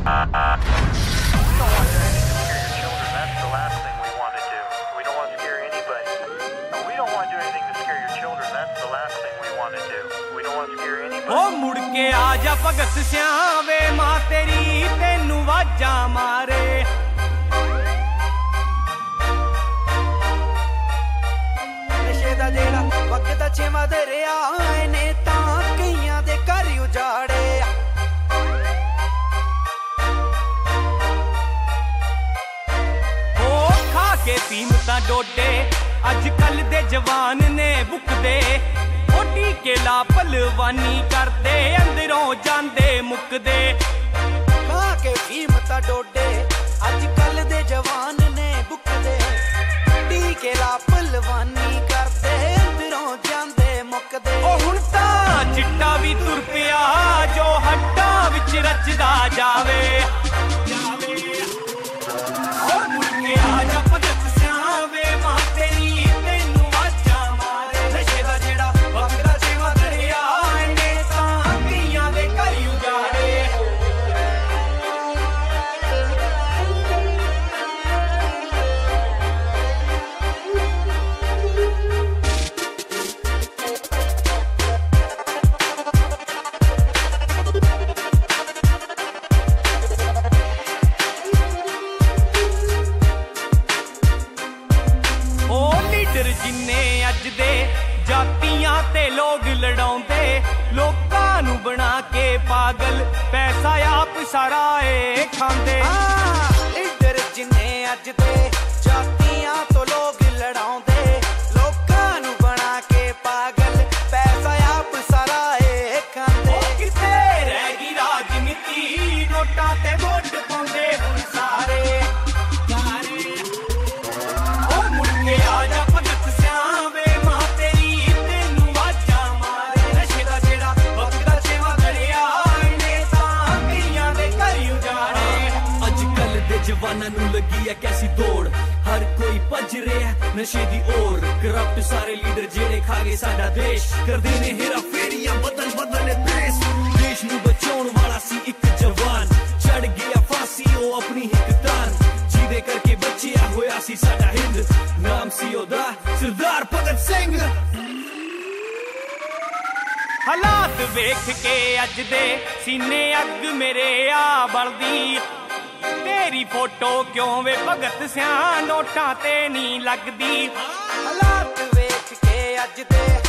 मुड़ के आजा भगत सिंह वे मां तेरी तेनू वाजा मारे नशे दा जेड़ा वक्त छेवा दरिया ने तां कईयां दे घर उजाड़े ओ खा के पीमता डोडे अजकल दे जवान ने बुकदे के ला पलवानी करदे अंदरों जांदे मुकदे खा के कीमता डोडे अजकल दे जवान ने बुकदे टीके ला पलवानी करदे अंदरों जांदे मुकदे ओ हुण तां चिट्टा भी तुर पिया जो हड्डां विच रचदा जावे ओ मुड़ के आजा भगत सिंह वे मां तेरी तेनू वाजा मारे नशे दा जेड़ा वक्त जिन्ने अज दे जातियां ते लोग लड़ाउंदे लोकां नू बना के पागल पैसा आप सारा ए खांदे लीडर जिन्ने अज दे जातियां तो लोग लड़ाउंदे लोकां नू बना के पागल पैसा आप सारा ए खांदे किथे रह गई राजनीति नोटां ते वोट पाउंदे हुण सारे ओ मुड़ के आजा जवाना नू लगी है कैसी दौड़ हर कोई भज रहा है नशे दी ओर करप्ट सारे लीडर जेड़े खा गए साडा देश करदे ने हेरा फेरियां बदल बदल देश नू बचाउण वाला सी एक जवान चढ़ गया फांसी ओ अपनी हिक तान जिदे करके बचिया होया सी साडा हिंद नाम सी ओदा सरदार भगत सिंह हालात वेख के अज दे सीने अग मेरे आ बलदी तेरी फोटो क्यों वे भगत सिंह नोटां ते नहीं लगदी हालात वेख के अज दे